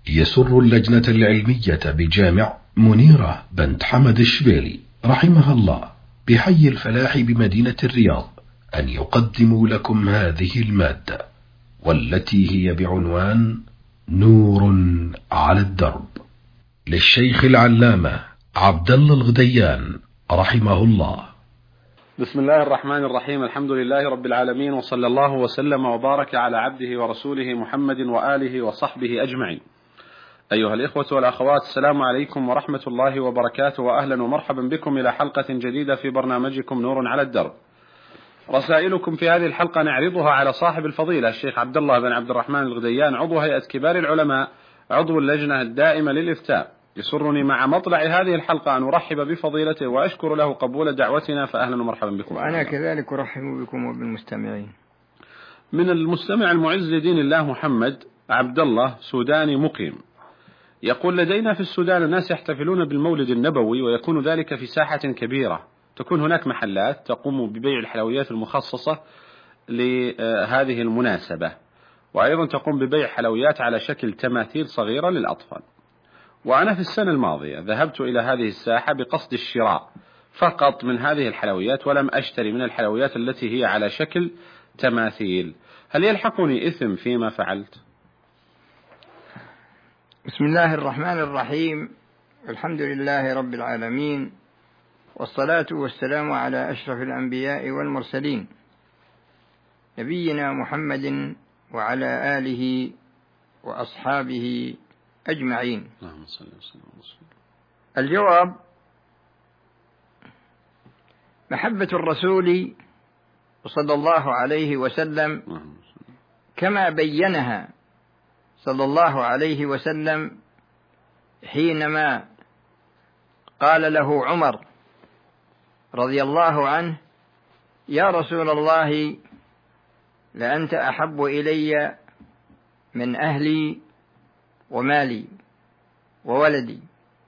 يسر اللجنة العلمية بجامع منيرة بنت حمد الشبيلي رحمها الله بحي الفلاح بمدينة الرياض أن يقدموا لكم هذه المادة، والتي هي بعنوان نور على الدرب، للشيخ العلامة عبد الله الغديان رحمه الله. بسم الله الرحمن الرحيم. الحمد لله رب العالمين، وصلى الله وسلم وبارك على عبده ورسوله محمد وآله وصحبه أجمعين. أيها الإخوة والأخوات، السلام عليكم ورحمة الله وبركاته، وأهلا ومرحبا بكم إلى حلقة جديدة في برنامجكم نور على الدرب. رسائلكم في هذه الحلقة نعرضها على صاحب الفضيلة الشيخ عبد الله بن عبد الرحمن الغديان، عضو هيئة كبار العلماء، عضو اللجنة الدائمة للإفتاء. يسرني مع مطلع هذه الحلقة أن أرحب بفضيلته وأشكر له قبول دعوتنا، فأهلا ومرحبا بكم. وأنا كذلك أرحب بكم وبالمستمعين. من المستمع المعز لدين الله محمد عبد الله، سوداني مقيم، يقول: لدينا في السودان الناس يحتفلون بالمولد النبوي، ويكون ذلك في ساحة كبيرة، تكون هناك محلات تقوم ببيع الحلويات المخصصة لهذه المناسبة، وأيضا تقوم ببيع حلويات على شكل تماثيل صغيرة للأطفال. وأنا في السنة الماضية ذهبت إلى هذه الساحة بقصد الشراء فقط من هذه الحلويات، ولم أشتري من الحلويات التي هي على شكل تماثيل. هل يلحقني إثم فيما فعلت؟ بسم الله الرحمن الرحيم. الحمد لله رب العالمين، والصلاة والسلام على أشرف الأنبياء والمرسلين، نبينا محمد وعلى آله وأصحابه أجمعين. الجواب: محبة الرسول صلى الله عليه وسلم كما بينها صلى الله عليه وسلم حينما قال له عمر رضي الله عنه: يا رسول الله، لأنت أحب إلي من أهلي ومالي وولدي.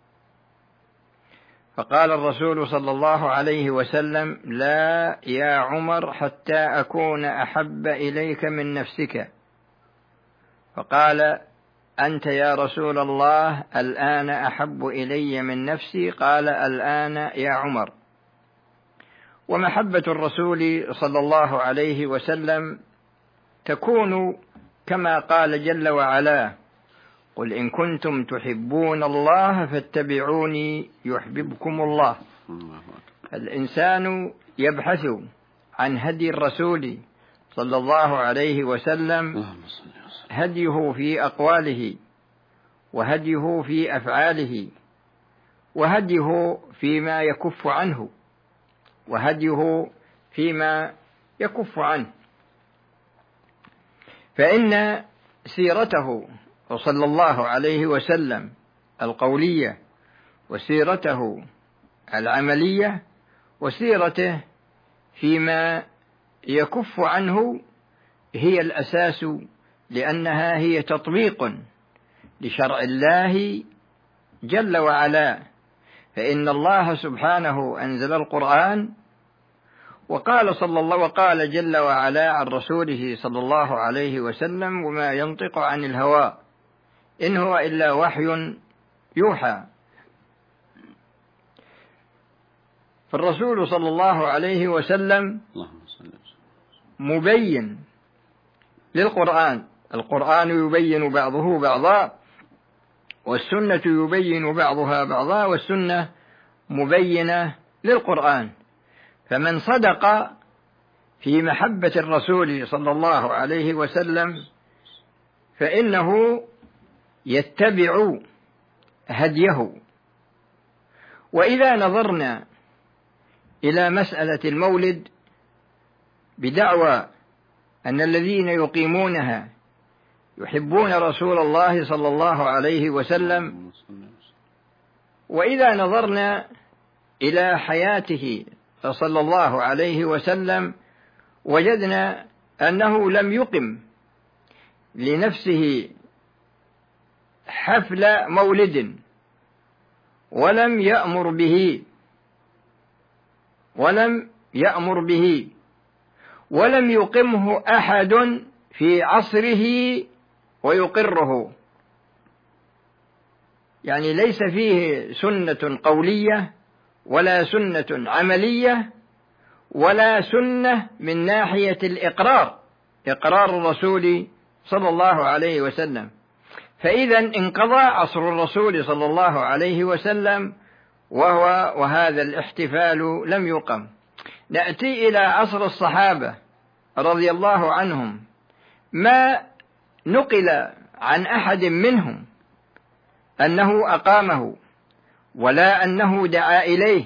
فقال الرسول صلى الله عليه وسلم: لا يا عمر، حتى أكون أحب إليك من نفسك. فقال: أنت يا رسول الله الآن أحب إلي من نفسي. قال: الآن يا عمر. ومحبة الرسول صلى الله عليه وسلم تكون كما قال جل وعلا: قل إن كنتم تحبون الله فاتبعوني يحببكم الله. الإنسان يبحث عن هدي الرسول صلى الله عليه وسلم، هديه في أقواله، وهديه في أفعاله، وهديه فيما يكف عنه، وهديه فيما يكف عنه. فإن سيرته صلى الله عليه وسلم القولية، وسيرته العملية، وسيرته فيما يكف عنه هي الأساس، لأنها هي تطبيق لشرع الله جل وعلا. فإن الله سبحانه أنزل القرآن، وقال جل وعلا عن رسوله صلى الله عليه وسلم: وما ينطق عن الهوى إن هو إلا وحي يوحى. فالرسول صلى الله عليه وسلم مبين للقرآن، القرآن يبين بعضه بعضا، والسنة يبين بعضها بعضا، والسنة مبينة للقرآن. فمن صدق في محبة الرسول صلى الله عليه وسلم فإنه يتبع هديه. وإذا نظرنا إلى مسألة المولد بدعوى أن الذين يقيمونها يحبون رسول الله صلى الله عليه وسلم، وإذا نظرنا إلى حياته صلى الله عليه وسلم وجدنا أنه لم يقم لنفسه حفل مولد، ولم يأمر به ولم يقمه أحد في عصره ويقره. يعني ليس فيه سنة قولية ولا سنة عملية ولا سنة من ناحية إقرار الرسول صلى الله عليه وسلم. فإذا انقضى عصر الرسول صلى الله عليه وسلم وهذا الاحتفال لم يقم. نأتي إلى عصر الصحابة رضي الله عنهم، ما نقل عن أحد منهم أنه أقامه ولا أنه دعا إليه،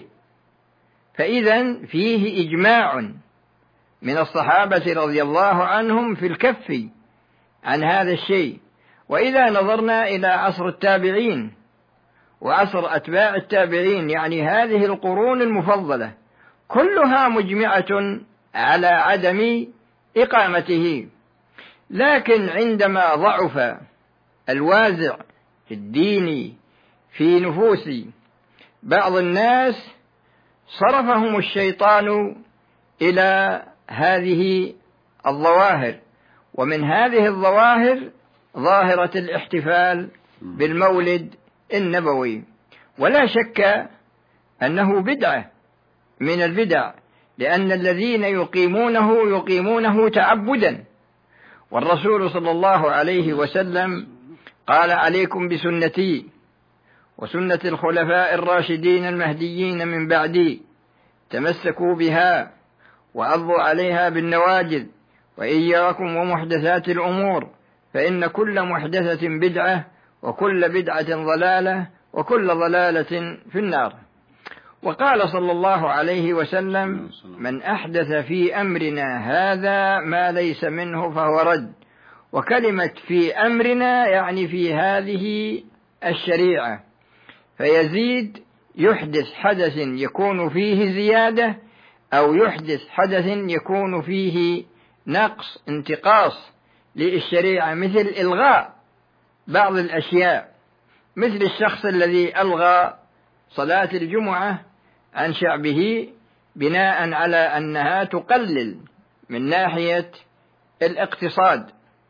فإذا فيه إجماع من الصحابة رضي الله عنهم في الكف عن هذا الشيء. وإذا نظرنا إلى عصر التابعين وعصر أتباع التابعين، يعني هذه القرون المفضلة كلها مجمعة على عدم إقامته، لكن عندما ضعف الوازع الديني في نفوس بعض الناس صرفهم الشيطان إلى هذه الظواهر، ومن هذه الظواهر ظاهرة الاحتفال بالمولد النبوي. ولا شك أنه بدعة من البدع، لأن الذين يقيمونه تعبدا، والرسول صلى الله عليه وسلم قال: عليكم بسنتي وسنة الخلفاء الراشدين المهديين من بعدي، تمسكوا بها وعضوا عليها بالنواجذ، وإياكم ومحدثات الأمور، فإن كل محدثة بدعة وكل بدعة ضلالة وكل ضلالة في النار. وقال صلى الله عليه وسلم: من أحدث في أمرنا هذا ما ليس منه فهو رد. وكلمة في أمرنا يعني في هذه الشريعة، فيزيد يحدث حدث يكون فيه زيادة، أو يحدث حدث يكون فيه نقص انتقاص للشريعة، مثل إلغاء بعض الأشياء، مثل الشخص الذي ألغى صلاة الجمعة عن شعبه بناء على أنها تقلل من ناحية الاقتصاد.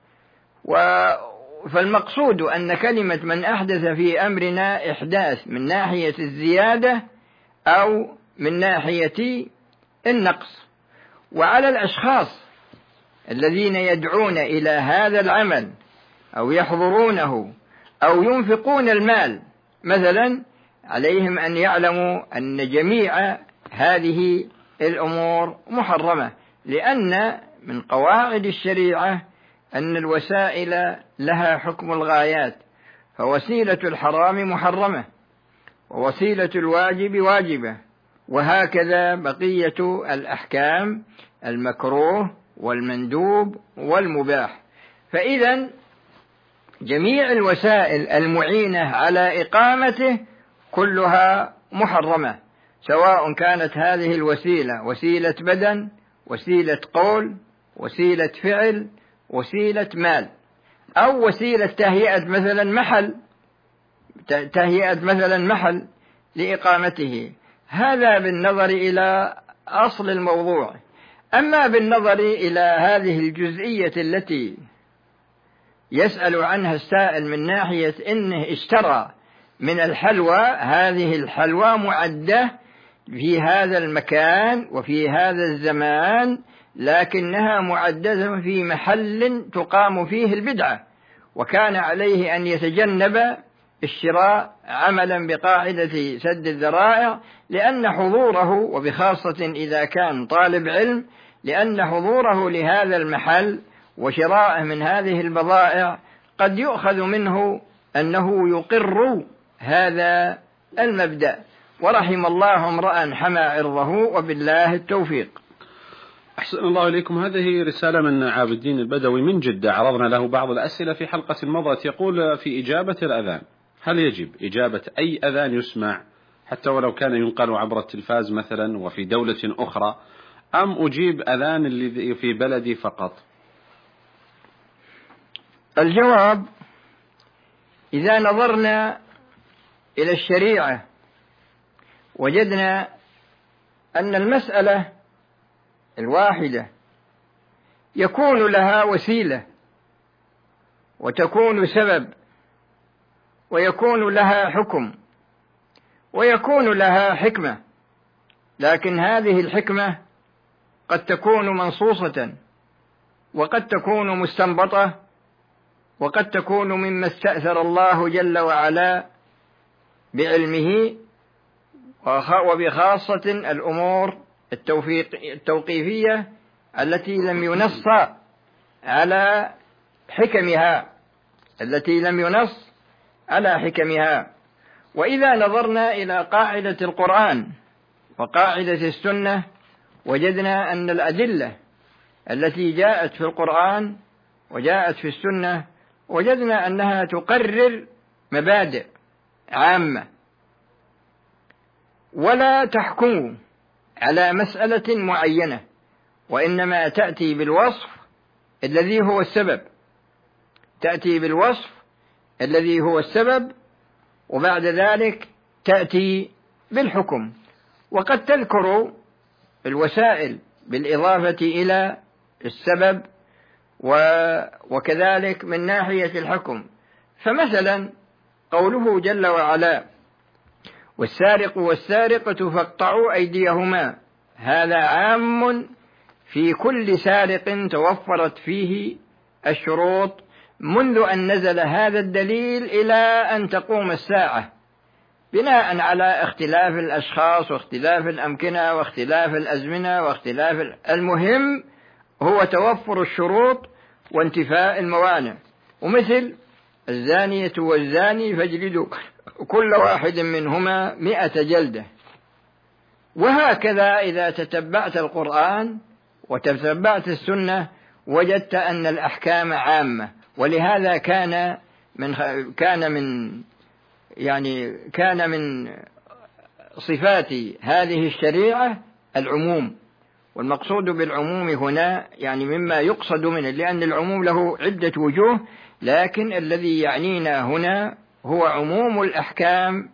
فالمقصود أن كلمة من أحدث في أمرنا إحداث من ناحية الزيادة أو من ناحية النقص. وعلى الأشخاص الذين يدعون إلى هذا العمل أو يحضرونه أو ينفقون المال مثلا، عليهم أن يعلموا أن جميع هذه الأمور محرمة، لأن من قواعد الشريعة أن الوسائل لها حكم الغايات، فوسيلة الحرام محرمة ووسيلة الواجب واجبة، وهكذا بقية الأحكام، المكروه والمندوب والمباح. فإذا جميع الوسائل المعينة على إقامته كلها محرمة، سواء كانت هذه الوسيلة وسيلة بدن، وسيلة قول، وسيلة فعل، وسيلة مال، أو وسيلة تهيئة مثلا محل لإقامته. هذا بالنظر إلى أصل الموضوع. أما بالنظر إلى هذه الجزئية التي يسأل عنها السائل من ناحية إنه اشترى من الحلوى، هذه الحلوى معدة في هذا المكان وفي هذا الزمان، لكنها معدة في محل تقام فيه البدعة، وكان عليه أن يتجنب الشراء عملا بقاعدة سد الذرائع، لأن حضوره، وبخاصة إذا كان طالب علم، لأن حضوره لهذا المحل وشراءه من هذه البضائع قد يؤخذ منه أنه يقر هذا المبدأ. ورحم الله امرأ حمى عرضه، وبالله التوفيق. أحسن الله إليكم. هذه رسالة من عابد الدين البدوي من جدة، عرضنا له بعض الأسئلة في حلقة مضت. يقول: في إجابة الأذان، هل يجب إجابة أي أذان يسمع حتى ولو كان ينقل عبر التلفاز مثلا وفي دولة أخرى، أم أجيب أذان اللي في بلدي فقط؟ الجواب: إذا نظرنا إلى الشريعة وجدنا أن المسألة الواحدة يكون لها وسيلة وتكون سبب ويكون لها حكم ويكون لها حكمة، لكن هذه الحكمة قد تكون منصوصة وقد تكون مستنبطة وقد تكون مما استأثر الله جل وعلا بعلمه، وبخاصة الأمور التوقيفية التي لم ينص على حكمها وإذا نظرنا إلى قاعدة القرآن وقاعدة السنة وجدنا أن الأدلة التي جاءت في القرآن وجاءت في السنة وجدنا أنها تقرر مبادئ عامة ولا تحكم على مسألة معينة، وإنما تأتي بالوصف الذي هو السبب وبعد ذلك تأتي بالحكم، وقد تذكر الوسائل بالإضافة إلى السبب وكذلك من ناحية الحكم. فمثلا قوله جل وعلا: والسارق والسارقة فاقطعوا أيديهما، هذا عام في كل سارق توفرت فيه الشروط منذ أن نزل هذا الدليل إلى أن تقوم الساعة، بناء على اختلاف الأشخاص واختلاف الأمكنة واختلاف الأزمنة المهم هو توفر الشروط وانتفاء الموانع. ومثل الزانية والزاني فاجلدوا كل واحد منهما 100 جلدة. وهكذا إذا تتبعت القرآن وتتبعت السنة وجدت أن الأحكام عامة، ولهذا كان من صفات هذه الشريعة العموم. والمقصود بالعموم هنا مما يقصد منه، لأن العموم له عدة وجوه، لكن الذي يعنينا هنا هو عموم الأحكام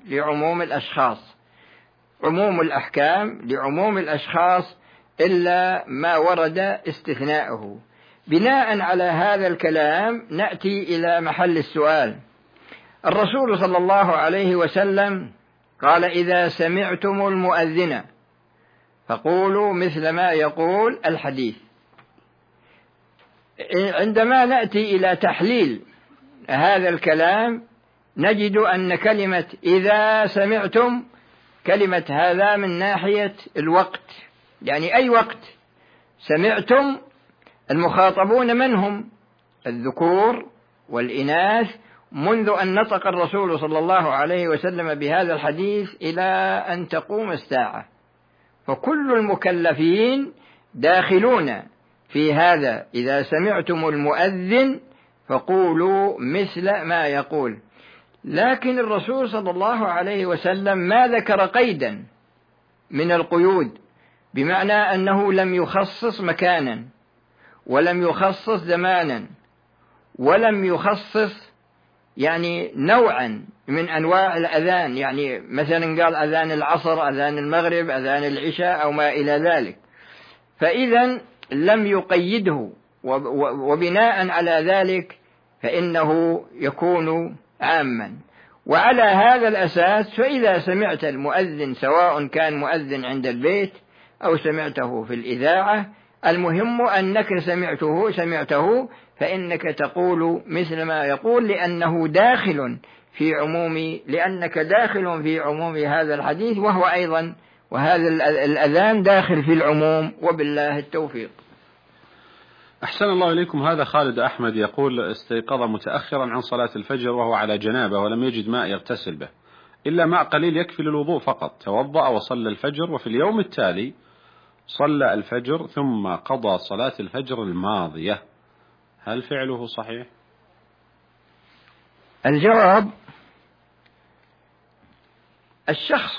لعموم الأشخاص إلا ما ورد استثناؤه. بناء على هذا الكلام نأتي إلى محل السؤال. الرسول صلى الله عليه وسلم قال: إذا سمعتم المؤذن فقولوا مثل ما يقول الحديث. عندما نأتي إلى تحليل هذا الكلام نجد أن كلمة إذا سمعتم كلمة هذا من ناحية الوقت، أي وقت سمعتم المخاطبون من هم؟ الذكور والإناث، منذ أن نطق الرسول صلى الله عليه وسلم بهذا الحديث إلى أن تقوم الساعة، فكل المكلفين داخلون في هذا. إذا سمعتم المؤذن فقولوا مثل ما يقول. لكن الرسول صلى الله عليه وسلم ما ذكر قيدا من القيود، بمعنى أنه لم يخصص مكانا ولم يخصص زمانا ولم يخصص نوعا من أنواع الأذان، مثلا قال أذان العصر، أذان المغرب، أذان العشاء أو ما إلى ذلك. فإذا لم يقيده، وبناء على ذلك فإنه يكون عاما. وعلى هذا الأساس فإذا سمعت المؤذن، سواء كان مؤذن عند البيت أو سمعته في الإذاعة، المهم أنك سمعته فإنك تقول مثل ما يقول، لأنك داخل في عموم هذا الحديث، وهذا الأذان داخل في العموم، وبالله التوفيق. أحسن الله إليكم. هذا خالد أحمد يقول: استيقظ متأخرا عن صلاة الفجر وهو على جنابه ولم يجد ماء يغتسل به إلا ماء قليل يكفي للوضوء فقط، توضأ وصلى الفجر، وفي اليوم التالي صلى الفجر ثم قضى صلاة الفجر الماضية، هل فعله صحيح؟ الجواب: الشخص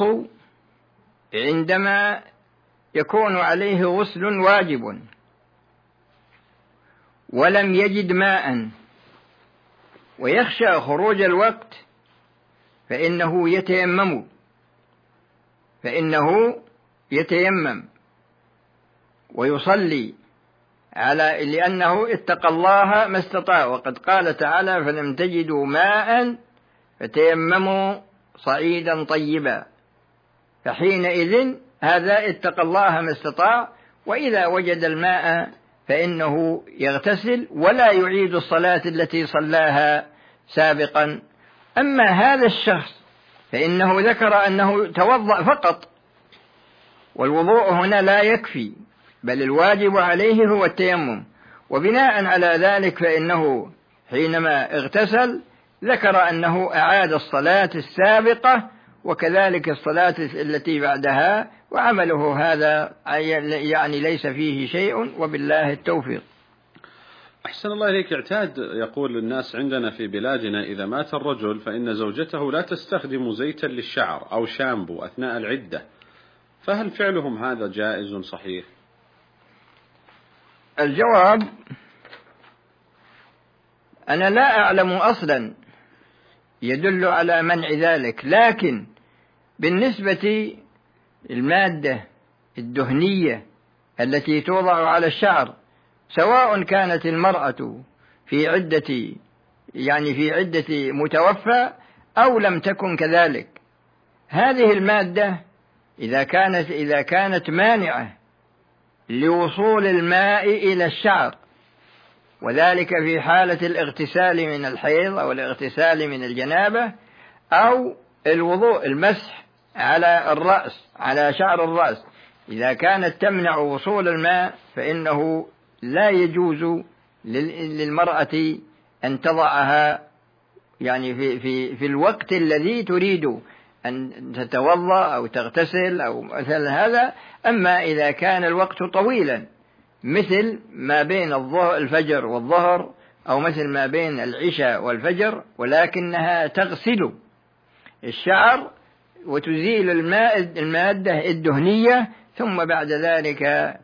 عندما يكون عليه غسل واجب ولم يجد ماء ويخشى خروج الوقت فإنه يتيمم ويصلي لأنه اتقى الله ما استطاع، وقد قال تعالى: فلم تجدوا ماء فتيمموا صعيدا طيبا، فحينئذ هذا اتقى الله ما استطاع، وإذا وجد الماء فإنه يغتسل ولا يعيد الصلاة التي صلاها سابقا. أما هذا الشخص فإنه ذكر أنه توضأ فقط، والوضوء هنا لا يكفي، بل الواجب عليه هو التيمم، وبناء على ذلك فإنه حينما اغتسل ذكر أنه أعاد الصلاة السابقة وكذلك الصلاة التي بعدها، وعمله هذا يعني ليس فيه شيء، وبالله التوفيق. أحسن الله إليك. اعتاد يقول الناس عندنا في بلادنا إذا مات الرجل فإن زوجته لا تستخدم زيتا للشعر أو شامبو أثناء العدة، فهل فعلهم هذا جائز صحيح؟ الجواب: أنا لا أعلم أصلا يدل على منع ذلك، لكن بالنسبة للمادة الدهنية التي توضع على الشعر، سواء كانت المرأة في عدة متوفى أو لم تكن كذلك، هذه المادة إذا كانت مانعة لوصول الماء إلى الشعر، وذلك في حالة الاغتسال من الحيض أو الاغتسال من الجنابة أو الوضوء، المسح على الرأس، على شعر الرأس، إذا كانت تمنع وصول الماء فإنه لا يجوز للمرأة أن تضعها في الوقت الذي تريد أن تتوضأ أو تغتسل أو مثل هذا. أما إذا كان الوقت طويلا مثل ما بين الفجر والظهر، أو مثل ما بين العشاء والفجر، ولكنها تغسل الشعر وتزيل المادة الدهنية، ثم بعد ذلك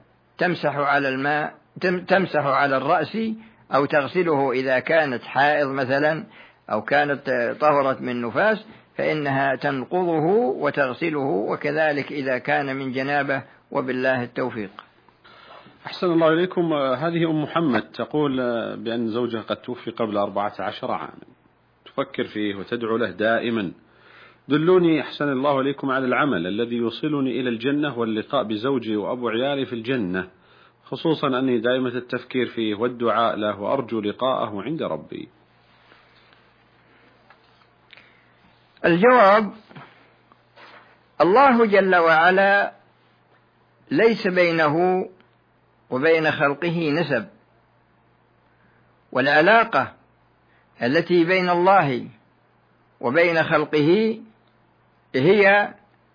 تمسح على الرأس أو تغسله إذا كانت حائض مثلا أو كانت طهرت من نفاس، فإنها تنقضه وتغسله، وكذلك إذا كان من جنابه، وبالله التوفيق. أحسن الله إليكم. هذه أم محمد تقول بأن زوجها قد توفي قبل 14 عاما، تفكر فيه وتدعو له دائما. دلوني أحسن الله إليكم على العمل الذي يوصلني إلى الجنة واللقاء بزوجي وأبو عيالي في الجنة، خصوصا أني دائمة التفكير فيه والدعاء له وأرجو لقاءه عند ربي. الجواب: الله جل وعلا ليس بينه وبين خلقه نسب، والعلاقة التي بين الله وبين خلقه هي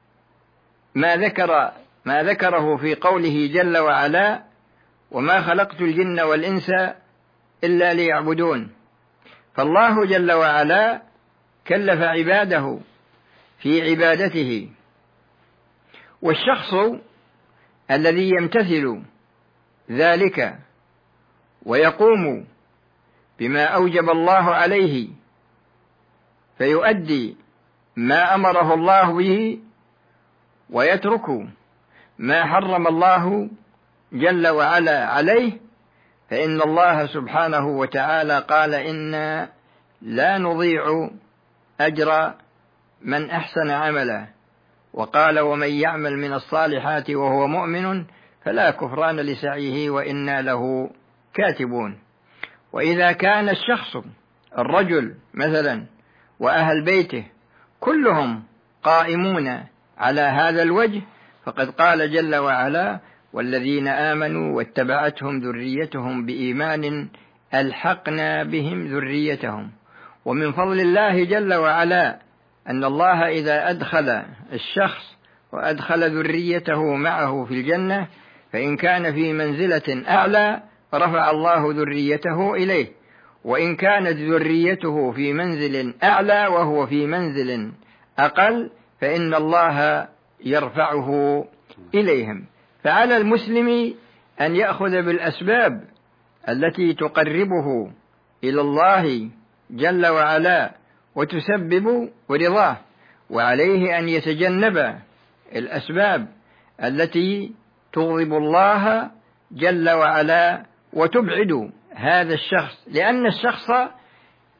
ما ذكره في قوله جل وعلا: وما خلقت الجن والإنس إلا ليعبدون. فالله جل وعلا كلف عباده في عبادته، والشخص الذي يمتثل ذلك ويقوم بما أوجب الله عليه فيؤدي ما أمره الله به ويترك ما حرم الله جل وعلا عليه، فإن الله سبحانه وتعالى قال: إنا لا نضيع أجر من أحسن عملا، وقال: ومن يعمل من الصالحات وهو مؤمن فلا كفران لسعيه وإنا له كاتبون. وإذا كان الشخص الرجل مثلا وأهل بيته كلهم قائمون على هذا الوجه، فقد قال جل وعلا: والذين آمنوا واتبعتهم ذريتهم بإيمان ألحقنا بهم ذريتهم. ومن فضل الله جل وعلا أن الله إذا أدخل الشخص وأدخل ذريته معه في الجنة، فإن كان في منزلة أعلى رفع الله ذريته إليه، وإن كانت ذريته في منزل أعلى وهو في منزل أقل فإن الله يرفعه إليهم. فعلى المسلم أن يأخذ بالأسباب التي تقربه إلى الله جل وعلا وتسبب رضاه، وعليه أن يتجنب الأسباب التي تغضب الله جل وعلا وتبعد هذا الشخص، لأن الشخص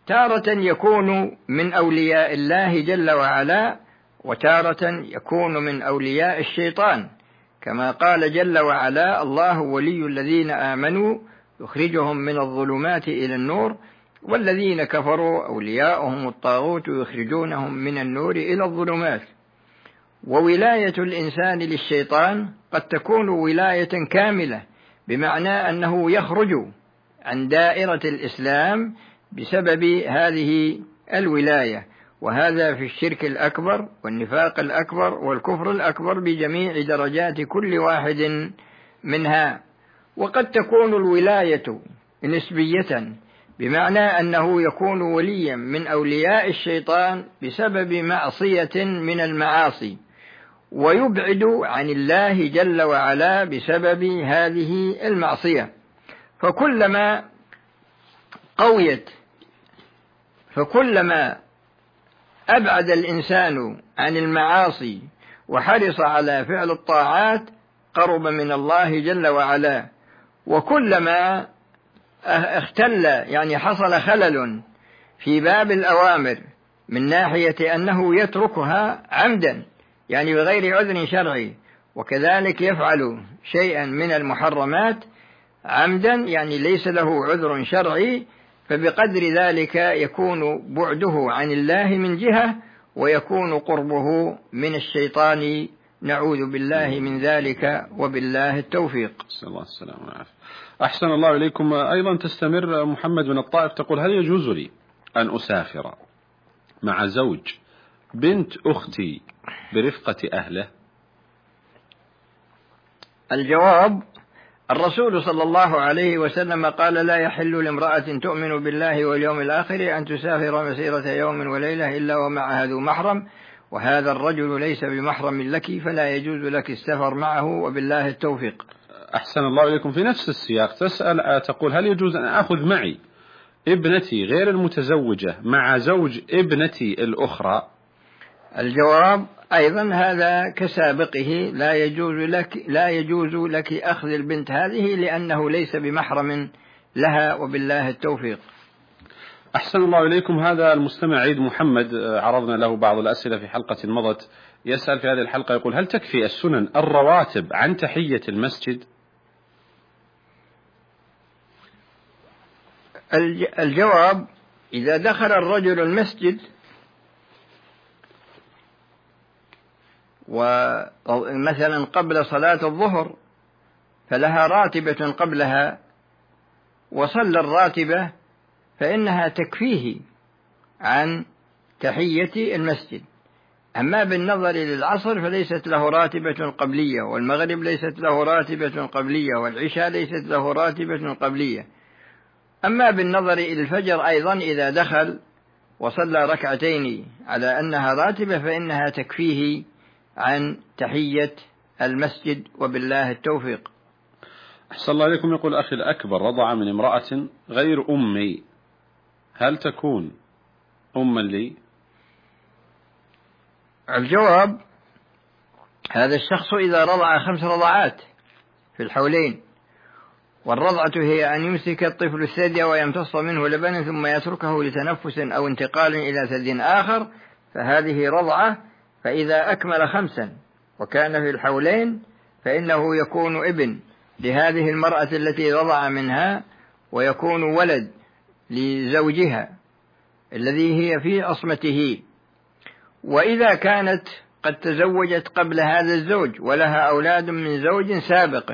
تارة يكون من أولياء الله جل وعلا، وتارة يكون من أولياء الشيطان، كما قال جل وعلا: الله ولي الذين آمنوا يخرجهم من الظلمات إلى النور، والذين كفروا أولياؤهم الطاغوت يخرجونهم من النور إلى الظلمات. وولاية الإنسان للشيطان قد تكون ولاية كاملة، بمعنى أنه يخرج عن دائرة الإسلام بسبب هذه الولاية، وهذا في الشرك الأكبر والنفاق الأكبر والكفر الأكبر بجميع درجات كل واحد منها. وقد تكون الولاية نسبية، بمعنى أنه يكون وليا من أولياء الشيطان بسبب معصية من المعاصي، ويبعد عن الله جل وعلا بسبب هذه المعصية. فكلما أبعد الإنسان عن المعاصي وحرص على فعل الطاعات قرب من الله جل وعلا. وكلما اختل، يعني حصل خلل في باب الأوامر من ناحية أنه يتركها عمدا، يعني بغير عذر شرعي، وكذلك يفعل شيئا من المحرمات عمدا، يعني ليس له عذر شرعي، فبقدر ذلك يكون بعده عن الله من جهة، ويكون قربه من الشيطان، نعوذ بالله من ذلك، وبالله التوفيق. صلى الله السلام عليكم. أحسن الله إليكم. أيضا تستمر محمد من الطائف تقول: هل يجوز لي أن أسافر مع زوج بنت أختي برفقة أهله؟ الجواب: الرسول صلى الله عليه وسلم قال: لا يحل لامرأة تؤمن بالله واليوم الآخر أن تسافر مسيرة يوم وليلة إلا ومعها ذو محرم، وهذا الرجل ليس بمحرم لك، فلا يجوز لك السفر معه، وبالله التوفيق. أحسن الله إليكم. في نفس السياق تسأل تقول: هل يجوز أن أخذ معي ابنتي غير المتزوجة مع زوج ابنتي الأخرى؟ الجواب: أيضا هذا كسابقه، لا يجوز لك أخذ البنت هذه، لأنه ليس بمحرم لها، وبالله التوفيق. أحسن الله إليكم. هذا المستمع عيد محمد عرضنا له بعض الأسئلة في حلقة مضت، يسأل في هذه الحلقة يقول: هل تكفي السنن الرواتب عن تحية المسجد؟ الجواب: إذا دخل الرجل المسجد ومثلا قبل صلاة الظهر فلها راتبة قبلها، وصلى الراتبة، فإنها تكفيه عن تحية المسجد. أما بالنظر للعصر فليست له راتبة قبلية، والمغرب ليست له راتبة قبلية، والعشاء ليست له راتبة قبلية. أما بالنظر إلى الفجر أيضا إذا دخل وصلى ركعتين على أنها راتبة فإنها تكفيه عن تحية المسجد، وبالله التوفيق. أحسن الله إليكم. يقول: أخي الأكبر رضع من امرأة غير أمي، هل تكون أما لي؟ الجواب: هذا الشخص إذا رضع 5 رضعات في الحولين، والرضعة هي أن يمسك الطفل الثدي ويمتص منه لبنا ثم يتركه لتنفس أو انتقال إلى ثدي آخر، فهذه رضعة. فإذا أكمل 5 وكان في الحولين فإنه يكون ابن لهذه المرأة التي رضع منها، ويكون ولد لزوجها الذي هي في عصمته. وإذا كانت قد تزوجت قبل هذا الزوج ولها أولاد من زوج سابق،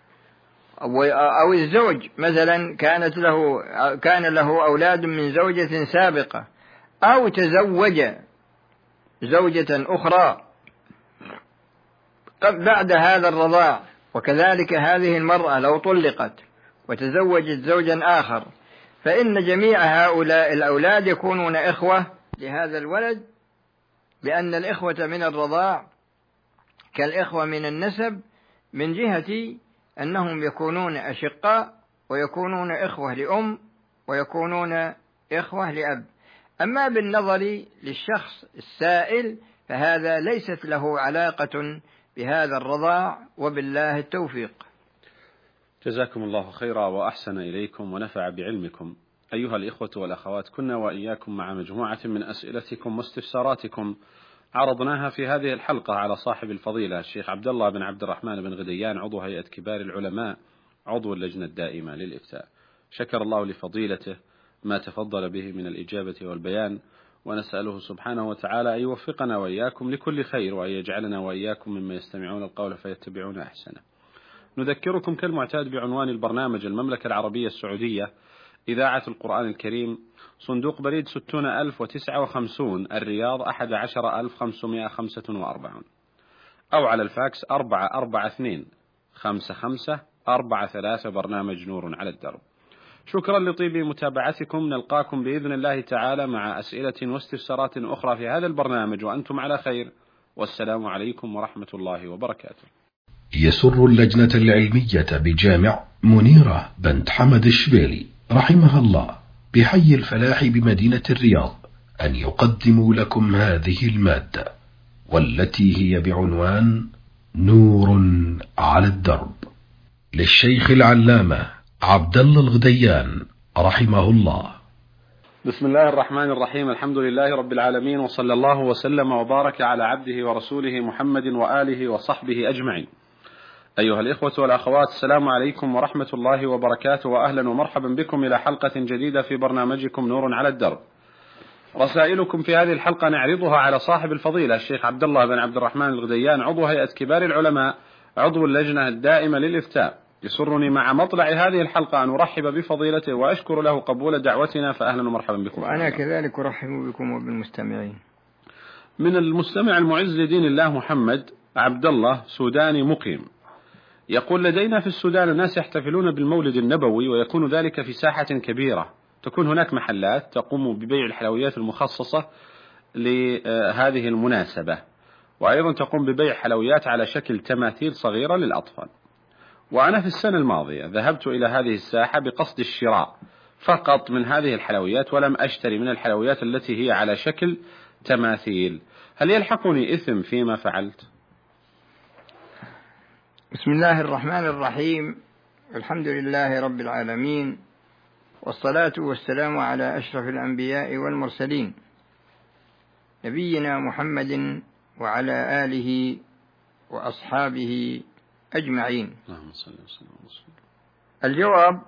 أو الزوج مثلا كان له أولاد من زوجة سابقة، أو تزوج زوجة أخرى بعد هذا الرضاع، وكذلك هذه المرأة لو طلقت وتزوجت زوجا آخر، فإن جميع هؤلاء الأولاد يكونون إخوة لهذا الولد، لأن الإخوة من الرضاع كالإخوة من النسب، من جهة أنهم يكونون أشقاء، ويكونون إخوة لأم، ويكونون إخوة لأب. أما بالنظر للشخص السائل فهذا ليست له علاقة بهذا الرضاع، وبالله التوفيق. جزاكم الله خيرا وأحسن إليكم ونفع بعلمكم. أيها الإخوة والأخوات، كنا وإياكم مع مجموعة من أسئلتكم واستفساراتكم عرضناها في هذه الحلقة على صاحب الفضيلة الشيخ عبد الله بن عبد الرحمن بن غديان، عضو هيئة كبار العلماء، عضو اللجنة الدائمة للإفتاء. شكر الله لفضيلته ما تفضل به من الإجابة والبيان، ونسأله سبحانه وتعالى أن يوفقنا وإياكم لكل خير، وأن يجعلنا وإياكم مما يستمعون القول فيتبعون أحسنه. نذكركم كالمعتاد بعنوان البرنامج: المملكة العربية السعودية، إذاعة القرآن الكريم، صندوق بريد 60059 الرياض 11545، أو على الفاكس 442 55 43 برنامج نور على الدرب. شكرا لطيب متابعتكم، نلقاكم بإذن الله تعالى مع أسئلة واستفسارات أخرى في هذا البرنامج وأنتم على خير، والسلام عليكم ورحمة الله وبركاته. يسر اللجنة العلمية بجامع منيرة بنت حمد الشبيلي رحمها الله بحي الفلاح بمدينة الرياض أن يقدموا لكم هذه المادة، والتي هي بعنوان نور على الدرب، للشيخ العلامة عبد الله الغديان رحمه الله. بسم الله الرحمن الرحيم، الحمد لله رب العالمين، وصلى الله وسلم وبارك على عبده ورسوله محمد وآله وصحبه أجمعين. أيها الإخوة والأخوات، السلام عليكم ورحمة الله وبركاته، وأهلا ومرحبا بكم إلى حلقة جديدة في برنامجكم نور على الدرب. رسائلكم في هذه الحلقة نعرضها على صاحب الفضيلة الشيخ عبد الله بن عبد الرحمن الغديان، عضو هيئة كبار العلماء، عضو اللجنة الدائمة للإفتاء. يسرني مع مطلع هذه الحلقة أن أرحب بفضيلته وأشكر له قبول دعوتنا، فأهلا ومرحبا بكم. وأنا كذلك أرحب بكم وبالمستمعين. من المستمع المعز لدين الله محمد عبد الله، سوداني مقيم، يقول: لدينا في السودان الناس يحتفلون بالمولد النبوي، ويكون ذلك في ساحة كبيرة، تكون هناك محلات تقوم ببيع الحلويات المخصصة لهذه المناسبة، وأيضا تقوم ببيع حلويات على شكل تماثيل صغيرة للأطفال. وأنا في السنة الماضية ذهبت إلى هذه الساحة بقصد الشراء فقط من هذه الحلويات، ولم أشتري من الحلويات التي هي على شكل تماثيل. هل يلحقني إثم فيما فعلت؟ بسم الله الرحمن الرحيم، الحمد لله رب العالمين، والصلاة والسلام على أشرف الأنبياء والمرسلين، نبينا محمد وعلى آله وأصحابه أجمعين. الجواب: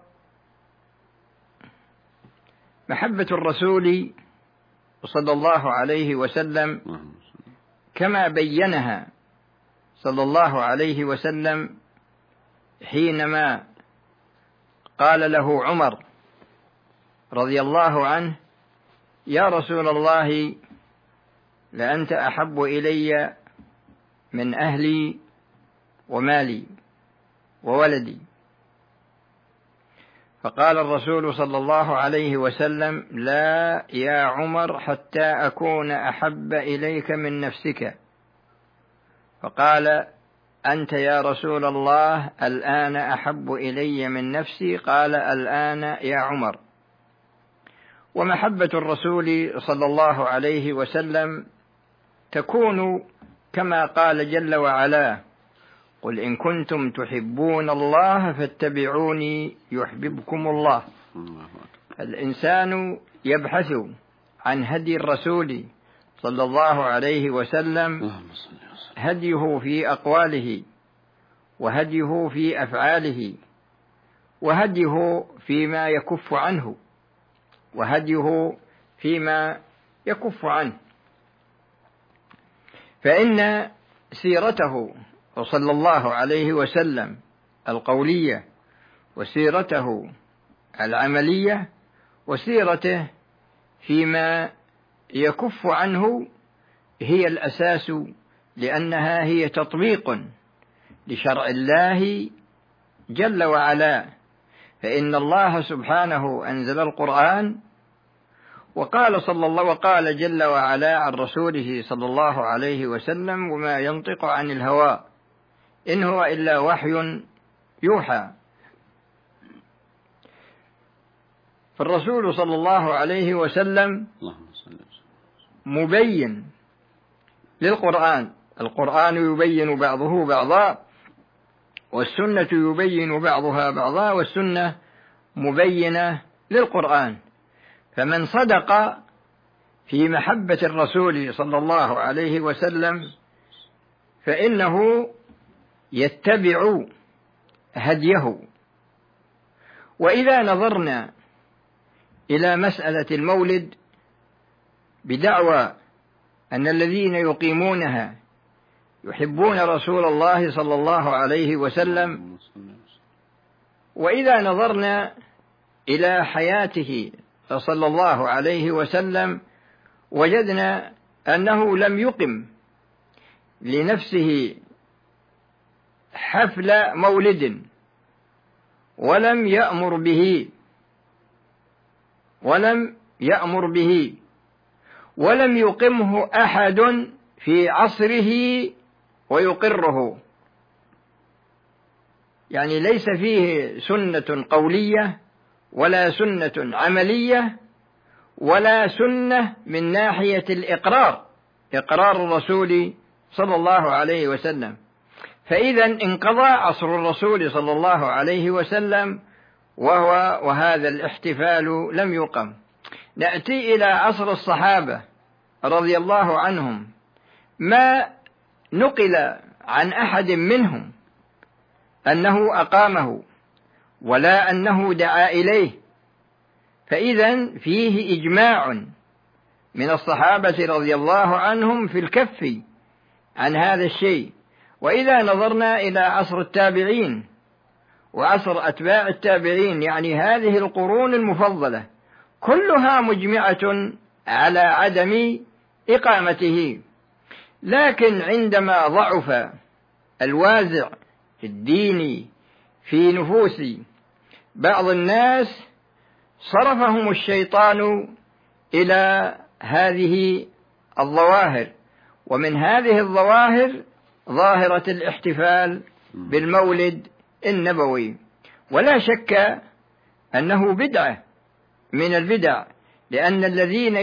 محبة الرسول صلى الله عليه وسلم كما بينها صلى الله عليه وسلم حينما قال له عمر رضي الله عنه: يا رسول الله، لأنت أحب إلي من أهلي ومالي وولدي. فقال الرسول صلى الله عليه وسلم: لا يا عمر، حتى أكون أحب إليك من نفسك. فقال: أنت يا رسول الله الآن أحب إلي من نفسي. قال: الآن يا عمر. ومحبة الرسول صلى الله عليه وسلم تكون كما قال جل وعلا: قل إن كنتم تحبون الله فاتبعوني يحببكم الله. الإنسان يبحث عن هدي الرسول صلى الله عليه وسلم، هديه في أقواله، وهديه في أفعاله، وهديه فيما يكف عنه، وهديه فيما يكف عنه. فإن سيرته صلى الله عليه وسلم القولية، وسيرته العملية، وسيرته فيما يكف عنه هي الأساس، لأنها هي تطبيق لشرع الله جل وعلا. فإن الله سبحانه أنزل القرآن، وقال جل وعلا عن رسوله صلى الله عليه وسلم: وما ينطق عن الهوى إن هو إلا وحي يوحى. فالرسول صلى الله عليه وسلم مبين للقرآن، القرآن يبين بعضه بعضا، والسنة يبين بعضها بعضا، والسنة مبينة للقرآن. فمن صدق في محبة الرسول صلى الله عليه وسلم فإنه يتبع هديه. وإذا نظرنا إلى مسألة المولد بدعوى أن الذين يقيمونها يحبون رسول الله صلى الله عليه وسلم، وإذا نظرنا إلى حياته صلى الله عليه وسلم وجدنا أنه لم يقم لنفسه حفل مولد ولم يأمر به ولم يقمه أحد في عصره ويقره، يعني ليس فيه سنة قولية ولا سنة عملية ولا سنة من ناحية إقرار الرسول صلى الله عليه وسلم. فإذا انقضى عصر الرسول صلى الله عليه وسلم وهذا الاحتفال لم يقم. نأتي إلى عصر الصحابة رضي الله عنهم، ما نقل عن أحد منهم أنه أقامه ولا أنه دعا إليه، فإذا فيه إجماع من الصحابة رضي الله عنهم في الكف عن هذا الشيء. وإذا نظرنا إلى عصر التابعين وعصر أتباع التابعين، يعني هذه القرون المفضلة كلها مجمعة على عدم إقامته، لكن عندما ضعف الوازع الديني في نفوس بعض الناس صرفهم الشيطان إلى هذه الظواهر، ومن هذه الظواهر ظاهرة الاحتفال بالمولد النبوي. ولا شك أنه بدعة من البدع، لأن الذين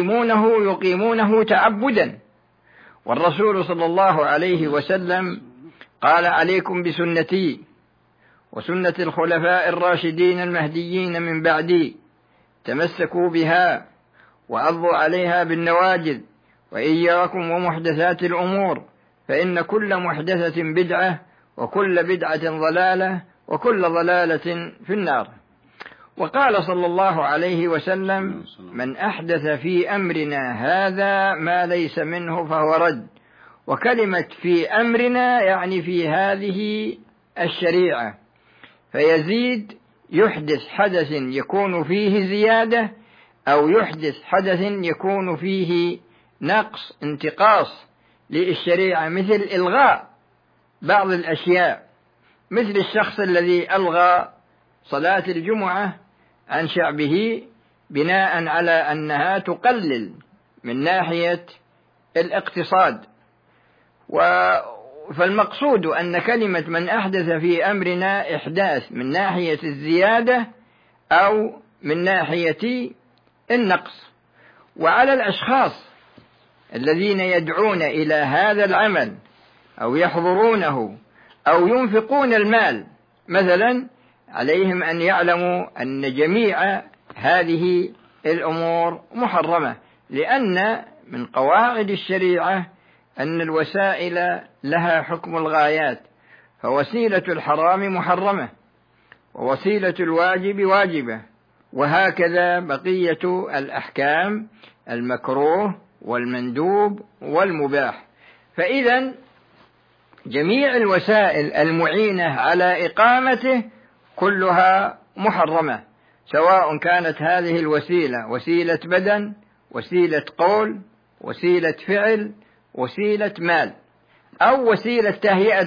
يقيمونه تعبدا، والرسول صلى الله عليه وسلم قال: عليكم بسنتي وسنة الخلفاء الراشدين المهديين من بعدي، تمسكوا بها وعضوا عليها بالنواجذ، وإياكم ومحدثات الأمور، فإن كل محدثة بدعة وكل بدعة ضلالة وكل ضلالة في النار. وقال صلى الله عليه وسلم: من أحدث في أمرنا هذا ما ليس منه فهو رد. وكلمة في أمرنا يعني في هذه الشريعة، فيزيد يحدث حدث يكون فيه زيادة، أو يحدث حدث يكون فيه نقص انتقاص للشريعة، مثل إلغاء بعض الأشياء، مثل الشخص الذي ألغى صلاة الجمعة عن شعبه بناء على أنها تقلل من ناحية الاقتصاد. فالمقصود أن كلمة من أحدث في أمرنا إحداث من ناحية الزيادة أو من ناحية النقص. وعلى الأشخاص الذين يدعون إلى هذا العمل أو يحضرونه أو ينفقون المال مثلا، عليهم أن يعلموا أن جميع هذه الأمور محرمة، لأن من قواعد الشريعة أن الوسائل لها حكم الغايات، فوسيلة الحرام محرمة ووسيلة الواجب واجبة، وهكذا بقية الأحكام، المكروه والمندوب والمباح. فإذا جميع الوسائل المعينة على إقامته كلها محرمة، سواء كانت هذه الوسيلة وسيلة بدن، وسيلة قول، وسيلة فعل، وسيلة مال، أو وسيلة تهيئة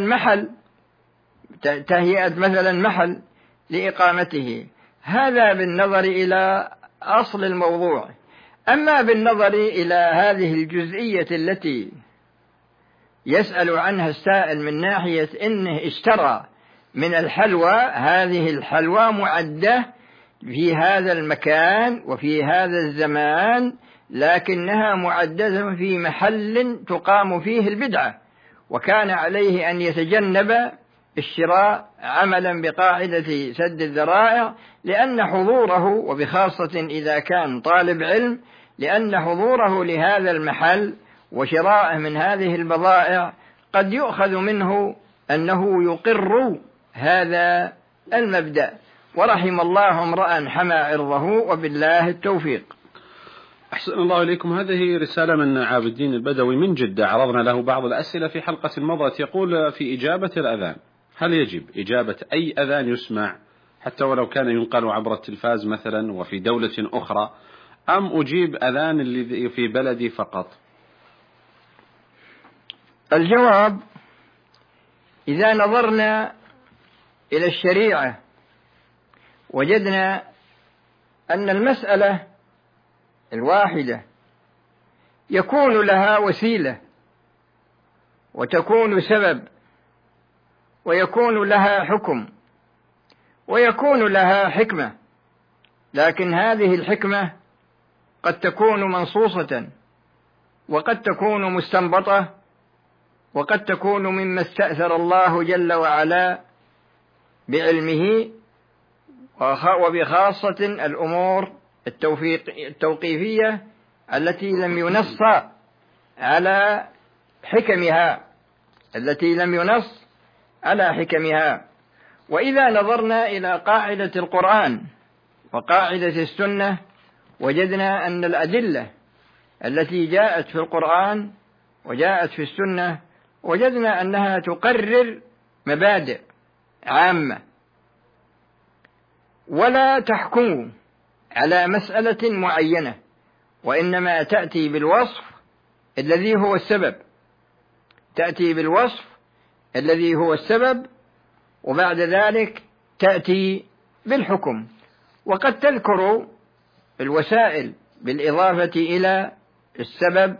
مثلا محل لإقامته. هذا بالنظر إلى أصل الموضوع. أما بالنظر إلى هذه الجزئية التي يسأل عنها السائل من ناحية إنه اشترى من الحلوى، هذه الحلوى معدة في هذا المكان وفي هذا الزمان، لكنها معدة في محل تقام فيه البدعة، وكان عليه أن يتجنب الشراء عملا بقاعدة سد الذرائع، لأن حضوره، وبخاصة إذا كان طالب علم، لأن حضوره لهذا المحل وشراءه من هذه البضائع قد يؤخذ منه أنه يقر هذا المبدأ. ورحم الله امرأ حمى عرضه، وبالله التوفيق. أحسن الله إليكم. هذه رسالة من عابد الدين البدوي من جدة، عرضنا له بعض الأسئلة في حلقة مضت. يقول: في إجابة الأذان، هل يجب إجابة أي أذان يسمع حتى ولو كان ينقل عبر التلفاز مثلا وفي دولة أخرى، أم أجيب أذان اللي في بلدي فقط؟ الجواب: إذا نظرنا إلى الشريعة وجدنا أن المسألة الواحدة يكون لها وسيلة وتكون سبب ويكون لها حكم ويكون لها حكمة، لكن هذه الحكمة قد تكون منصوصة وقد تكون مستنبطة وقد تكون مما استأثر الله جل وعلا بعلمه، وبخاصة الأمور التوقيفية التي لم ينص على حكمها، وإذا نظرنا إلى قاعدة القرآن وقاعدة السنة وجدنا أن الأدلة التي جاءت في القرآن وجاءت في السنة وجدنا أنها تقرر مبادئ عامة ولا تحكم على مسألة معينة، وإنما تأتي بالوصف الذي هو السبب وبعد ذلك تأتي بالحكم، وقد تذكر الوسائل بالإضافة إلى السبب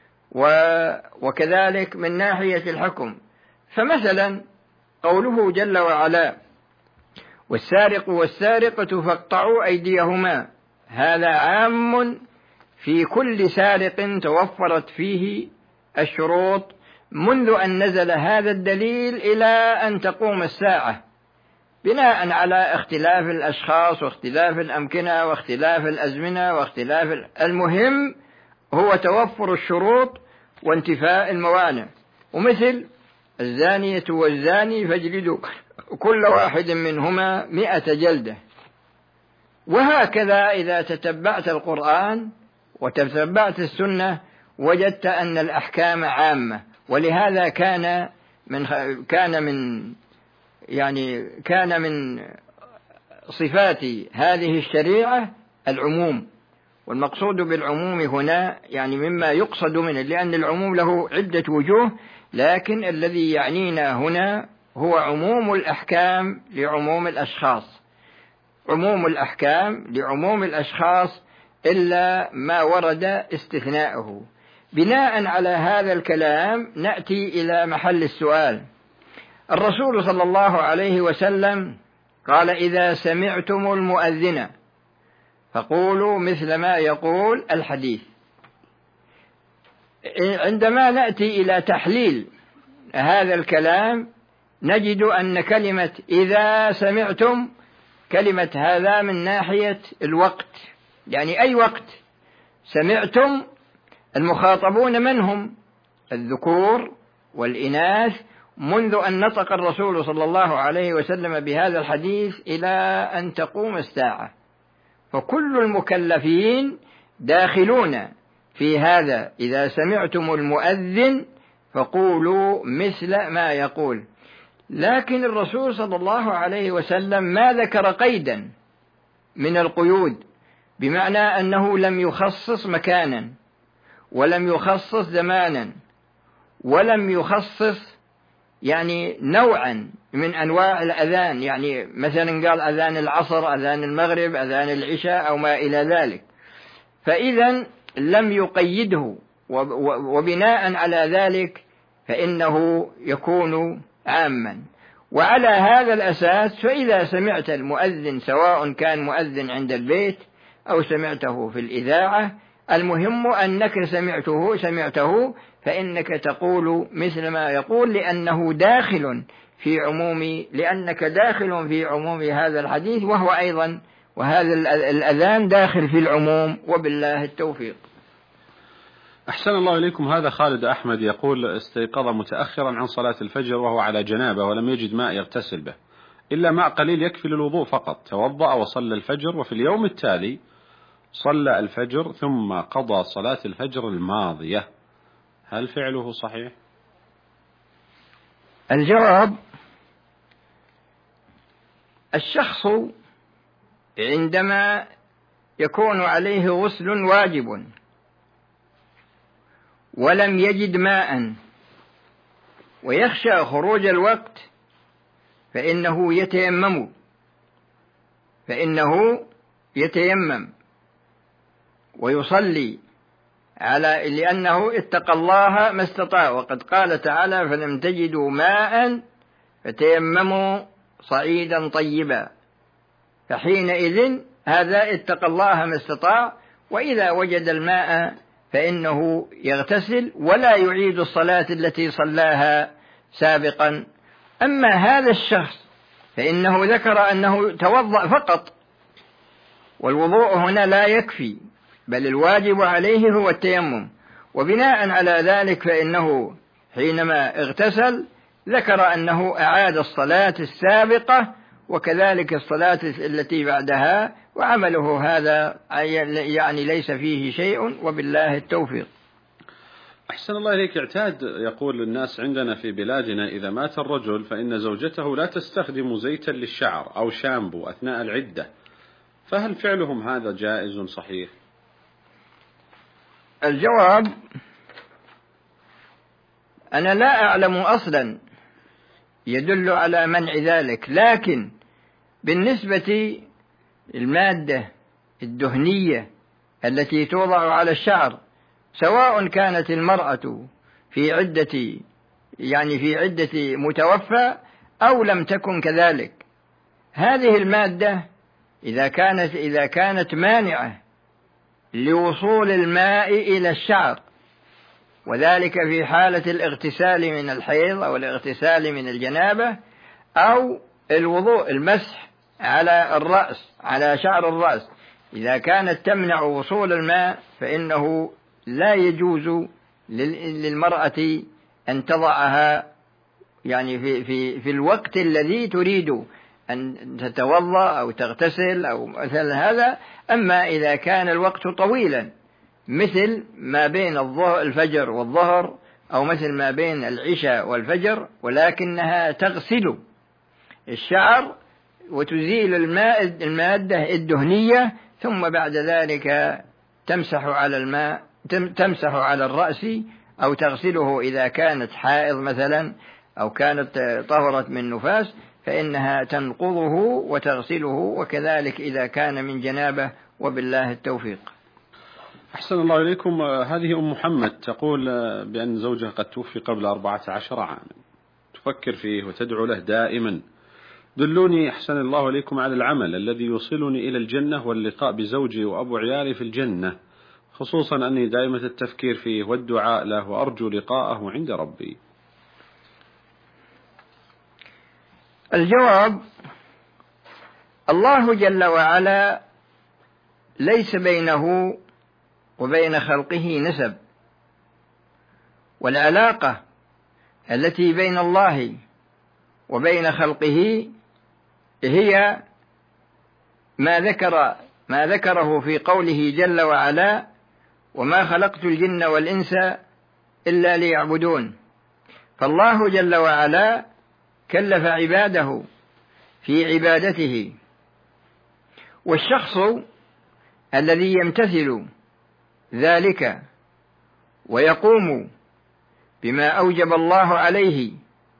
وكذلك من ناحية الحكم. فمثلا قوله جل وعلا: والسارق والسارقة فاقطعوا أيديهما، هذا عام في كل سارق توفرت فيه الشروط منذ أن نزل هذا الدليل إلى أن تقوم الساعة، بناء على اختلاف الأشخاص واختلاف الأمكنة واختلاف الأزمنة واختلاف المهم هو توفر الشروط وانتفاء الموانع. ومثل: الزانية والزاني فاجلدوا كل واحد منهما 100 جلدة. وهكذا إذا تتبعت القرآن وتتبعت السنة وجدت أن الأحكام عامة، ولهذا كان من صفات هذه الشريعة العموم. والمقصود بالعموم هنا يعني مما يقصد منه، لأن العموم له عدة وجوه، لكن الذي يعنينا هنا هو عموم الأحكام لعموم الأشخاص، إلا ما ورد استثناؤه. بناء على هذا الكلام نأتي إلى محل السؤال. الرسول صلى الله عليه وسلم قال: إذا سمعتم المؤذن فقولوا مثل ما يقول الحديث. عندما نأتي إلى تحليل هذا الكلام نجد أن كلمة إذا سمعتم، كلمة هذا من ناحية الوقت، يعني أي وقت سمعتم. المخاطبون من هم؟ الذكور والإناث، منذ أن نطق الرسول صلى الله عليه وسلم بهذا الحديث إلى أن تقوم الساعة، فكل المكلفين داخلون في هذا. إذا سمعتم المؤذن فقولوا مثل ما يقول. لكن الرسول صلى الله عليه وسلم ما ذكر قيدا من القيود، بمعنى أنه لم يخصص مكانا ولم يخصص زمانا ولم يخصص يعني نوعا من أنواع الأذان، يعني مثلا قال أذان العصر، أذان المغرب، أذان العشاء أو ما إلى ذلك. فإذا لم يقيده، وبناء على ذلك فإنه يكون عاما. وعلى هذا الأساس فإذا سمعت المؤذن، سواء كان مؤذن عند البيت أو سمعته في الإذاعة، المهم أنك سمعته فإنك تقول مثل ما يقول، لأنه داخل في عموم، لأنك داخل في عموم هذا الحديث، وهو أيضا وهذا الأذان داخل في العموم، وبالله التوفيق. أحسن الله إليكم. هذا خالد أحمد يقول: استيقظ متأخرا عن صلاة الفجر وهو على جنابه ولم يجد ماء يغتسل به إلا ماء قليل يكفي للوضوء فقط، توضأ وصلى الفجر، وفي اليوم التالي صلى الفجر ثم قضى صلاة الفجر الماضية، هل فعله صحيح؟ الجواب: الشخص عندما يكون عليه غسل واجب ولم يجد ماء ويخشى خروج الوقت فإنه يتيمم ويصلي لأنه اتقى الله ما استطاع، وقد قال تعالى: فلم تجدوا ماء فتيمموا صعيدا طيبا، فحينئذ هذا اتقى الله ما استطاع. وإذا وجد الماء فإنه يغتسل ولا يعيد الصلاة التي صلاها سابقا. أما هذا الشخص فإنه ذكر أنه توضأ فقط، والوضوء هنا لا يكفي، بل الواجب عليه هو التيمم، وبناء على ذلك فإنه حينما اغتسل ذكر أنه أعاد الصلاة السابقة وكذلك الصلاة التي بعدها، وعمله هذا يعني ليس فيه شيء، وبالله التوفيق. أحسن الله إليك. اعتاد يقول الناس عندنا في بلادنا إذا مات الرجل فإن زوجته لا تستخدم زيتا للشعر أو شامبو أثناء العدة، فهل فعلهم هذا جائز صحيح؟ الجواب: أنا لا أعلم أصلا يدل على منع ذلك، لكن بالنسبة المادة الدهنية التي توضع على الشعر، سواء كانت المرأة في عدة متوفى أو لم تكن كذلك، هذه المادة إذا كانت مانعة لوصول الماء إلى الشعر، وذلك في حالة الاغتسال من الحيض أو الاغتسال من الجنابة أو الوضوء، المسح على الرأس، على شعر الرأس، إذا كانت تمنع وصول الماء فإنه لا يجوز للمرأة أن تضعها في الوقت الذي تريد أن تتوضأ أو تغتسل أو مثل هذا. أما إذا كان الوقت طويلا مثل ما بين الفجر والظهر، أو مثل ما بين العشاء والفجر، ولكنها تغسل الشعر وتزيل المادة الدهنية، ثم بعد ذلك تمسح على الرأس أو تغسله إذا كانت حائض مثلا أو كانت طهرت من نفاس، فإنها تنقضه وتغسله، وكذلك إذا كان من جنابه، وبالله التوفيق. أحسن الله إليكم. هذه أم محمد تقول بأن زوجها قد توفي قبل 14 عاما، تفكر فيه وتدعو له دائما: دلوني أحسن الله إليكم على العمل الذي يوصلني إلى الجنة واللقاء بزوجي وأبو عيالي في الجنة، خصوصا أني دائمة التفكير فيه والدعاء له وأرجو لقاءه عند ربي. الجواب: الله جل وعلا ليس بينه وبين خلقه نسب، والعلاقة التي بين الله وبين خلقه هي ما ذكره في قوله جل وعلا: وما خلقت الجن والإنس إلا ليعبدون. فالله جل وعلا كلف عباده في عبادته، والشخص الذي يمتثل ذلك ويقوم بما أوجب الله عليه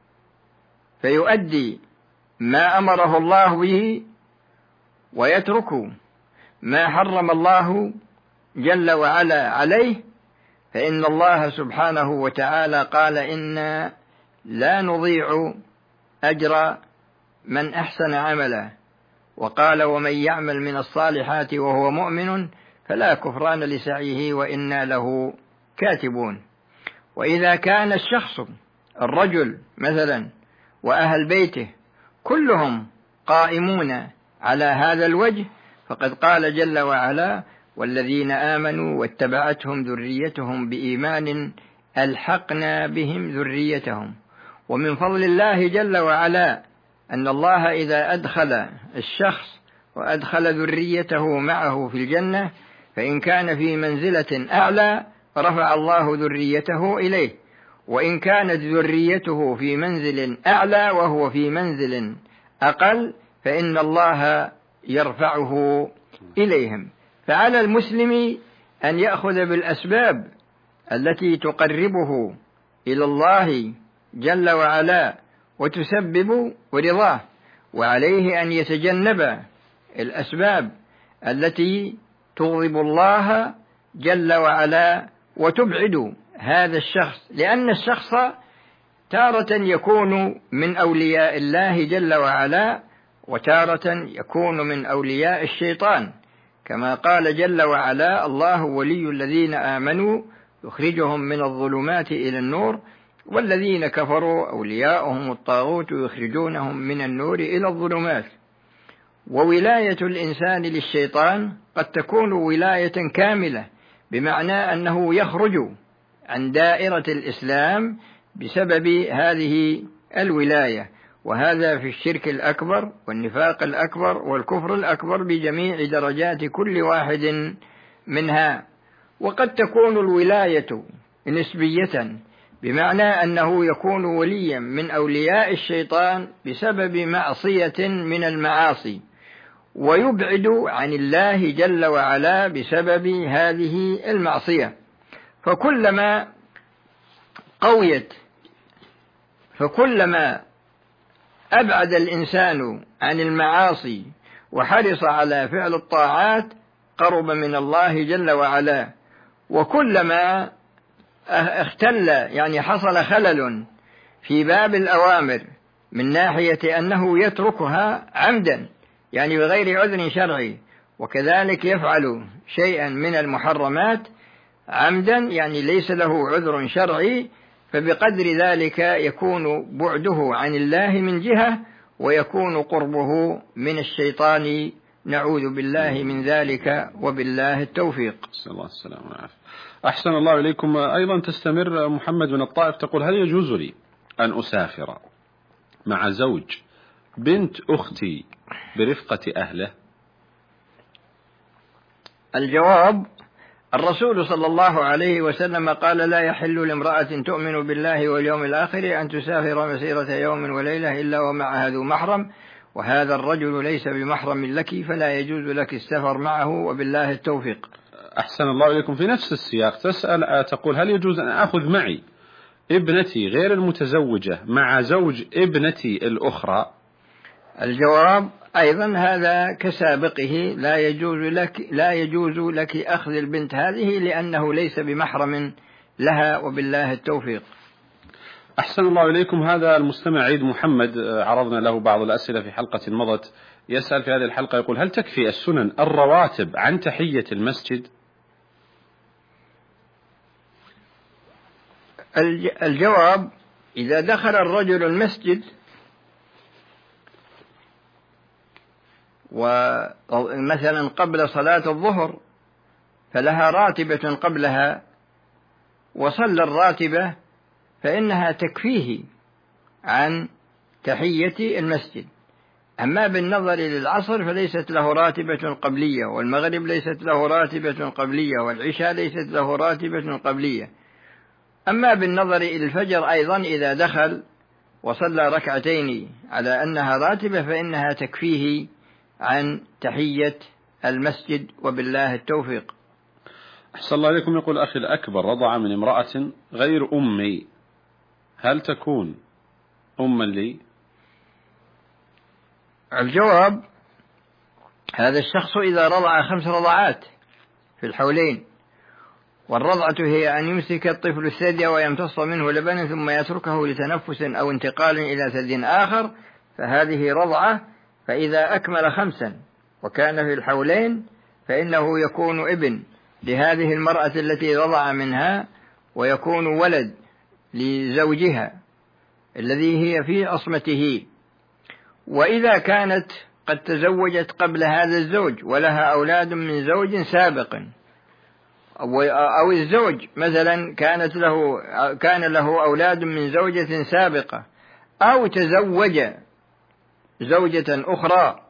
فيؤدي ما أمره الله به ويترك ما حرم الله جل وعلا عليه، فإن الله سبحانه وتعالى قال: إنا لا نضيع أجر من أحسن عملا، وقال: ومن يعمل من الصالحات وهو مؤمن فلا كفران لسعيه وإنا له كاتبون. وإذا كان الشخص الرجل مثلا وأهل بيته كلهم قائمون على هذا الوجه، فقد قال جل وعلا: والذين آمنوا واتبعتهم ذريتهم بإيمان ألحقنا بهم ذريتهم. ومن فضل الله جل وعلا أن الله إذا أدخل الشخص وأدخل ذريته معه في الجنة، فإن كان في منزلة أعلى رفع الله ذريته إليه، وإن كانت ذريته في منزل أعلى وهو في منزل أقل فإن الله يرفعه إليهم. فعلى المسلم أن يأخذ بالأسباب التي تقربه إلى الله جل وعلا وتسبب رضاه، وعليه أن يتجنب الأسباب التي تغضب الله جل وعلا وتبعد هذا الشخص، لأن الشخص تارة يكون من أولياء الله جل وعلا وتارة يكون من أولياء الشيطان، كما قال جل وعلا: الله ولي الذين آمنوا يخرجهم من الظلمات إلى النور والذين كفروا أولياؤهم الطاغوت يخرجونهم من النور إلى الظلمات. وولاية الإنسان للشيطان قد تكون ولاية كاملة، بمعنى أنه يخرج عن دائرة الإسلام بسبب هذه الولاية، وهذا في الشرك الأكبر والنفاق الأكبر والكفر الأكبر بجميع درجات كل واحد منها. وقد تكون الولاية نسبية، بمعنى أنه يكون وليا من أولياء الشيطان بسبب معصية من المعاصي، ويبعد عن الله جل وعلا بسبب هذه المعصية. فكلما أبعد الإنسان عن المعاصي وحرص على فعل الطاعات قرب من الله جل وعلا، وكلما اختل يعني حصل خلل في باب الأوامر من ناحية أنه يتركها عمدا يعني بغير عذر شرعي، وكذلك يفعل شيئا من المحرمات عمدا يعني ليس له عذر شرعي، فبقدر ذلك يكون بعده عن الله من جهة ويكون قربه من الشيطان، نعوذ بالله من ذلك وبالله التوفيق. صلى الله السلام عليكم. أحسن الله إليكم. أيضا تستمر محمد من الطائف تقول: هل يجوز لي أن أسافر مع زوج بنت أختي برفقة أهله؟ الجواب: الرسول صلى الله عليه وسلم قال: لا يحل لامرأة تؤمن بالله واليوم الآخر أن تسافر مسيرة يوم وليلة إلا ومعها ذو محرم، وهذا الرجل ليس بمحرم لك فلا يجوز لك السفر معه وبالله التوفيق. أحسن الله إليكم. في نفس السياق تسأل تقول: هل يجوز أن أخذ معي ابنتي غير المتزوجة مع زوج ابنتي الأخرى؟ الجواب: أيضا هذا كسابقه، لا يجوز لك أخذ البنت هذه لأنه ليس بمحرم لها وبالله التوفيق. أحسن الله إليكم. هذا المستمع عيد محمد عرضنا له بعض الأسئلة في حلقة مضت، يسأل في هذه الحلقة يقول: هل تكفي السنن الرواتب عن تحية المسجد؟ الجواب: إذا دخل الرجل المسجد ومثلا قبل صلاة الظهر فلها راتبة قبلها وصلى الراتبة فإنها تكفيه عن تحية المسجد. أما بالنظر للعصر فليست له راتبة قبلية، والمغرب ليست له راتبة قبلية، والعشاء ليست له راتبة قبلية. أما بالنظر إلى الفجر أيضا إذا دخل وصلى ركعتين على أنها راتبة فإنها تكفيه عن تحية المسجد وبالله التوفيق. أحسن الله عليكم. يقول: أخي الأكبر رضع من امرأة غير أمي، هل تكون أما لي؟ الجواب: هذا الشخص إذا رضع 5 رضعات في الحولين، والرضعة هي أن يمسك الطفل الثدي ويمتص منه لبنا ثم يتركه لتنفس أو انتقال إلى ثدي آخر، فهذه رضعة. فإذا أكمل 5 وكان في الحولين فإنه يكون ابن لهذه المرأة التي رضع منها، ويكون ولد لزوجها الذي هي في عصمته. وإذا كانت قد تزوجت قبل هذا الزوج ولها أولاد من زوج سابق، أو الزوج مثلا كان له أولاد من زوجة سابقة، أو تزوج زوجة أخرى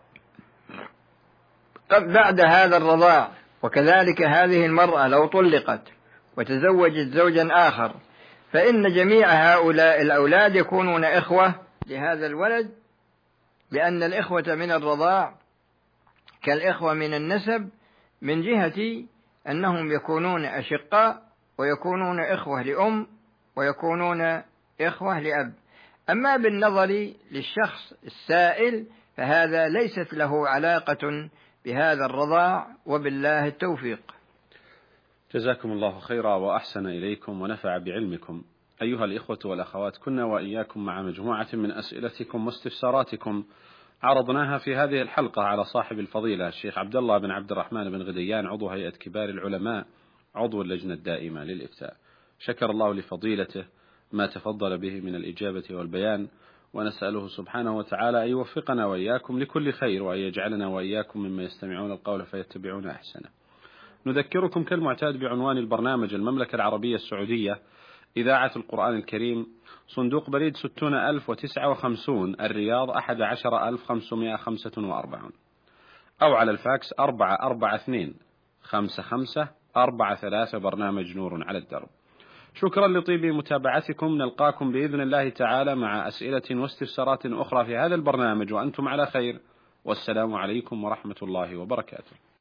بعد هذا الرضاع، وكذلك هذه المرأة لو طلقت وتزوجت زوجا آخر، فإن جميع هؤلاء الأولاد يكونون إخوة لهذا الولد، لأن الإخوة من الرضاع كالإخوة من النسب، من جهة أنهم يكونون أشقاء ويكونون إخوة لأم ويكونون إخوة لأب. أما بالنظر للشخص السائل فهذا ليست له علاقة بهذا الرضاع، وبالله التوفيق. جزاكم الله خيرا وأحسن إليكم ونفع بعلمكم. أيها الإخوة والأخوات، كنا وإياكم مع مجموعة من أسئلتكم واستفساراتكم عرضناها في هذه الحلقة على صاحب الفضيلة الشيخ عبد الله بن عبد الرحمن بن غديان، عضو هيئة كبار العلماء، عضو اللجنة الدائمة للإفتاء. شكر الله لفضيلته ما تفضل به من الإجابة والبيان، ونسأله سبحانه وتعالى أن يوفقنا وإياكم لكل خير، وأن يجعلنا وإياكم مما يستمعون القول فيتبعون أحسنه. نذكركم كالمعتاد بعنوان البرنامج: المملكة العربية السعودية، إذاعة القرآن الكريم، صندوق بريد 60059 الرياض 11545، أو على الفاكس 442 55 43 برنامج نور على الدرب. شكرا لطيب متابعتكم، نلقاكم بإذن الله تعالى مع أسئلة واستفسارات أخرى في هذا البرنامج وأنتم على خير، والسلام عليكم ورحمة الله وبركاته.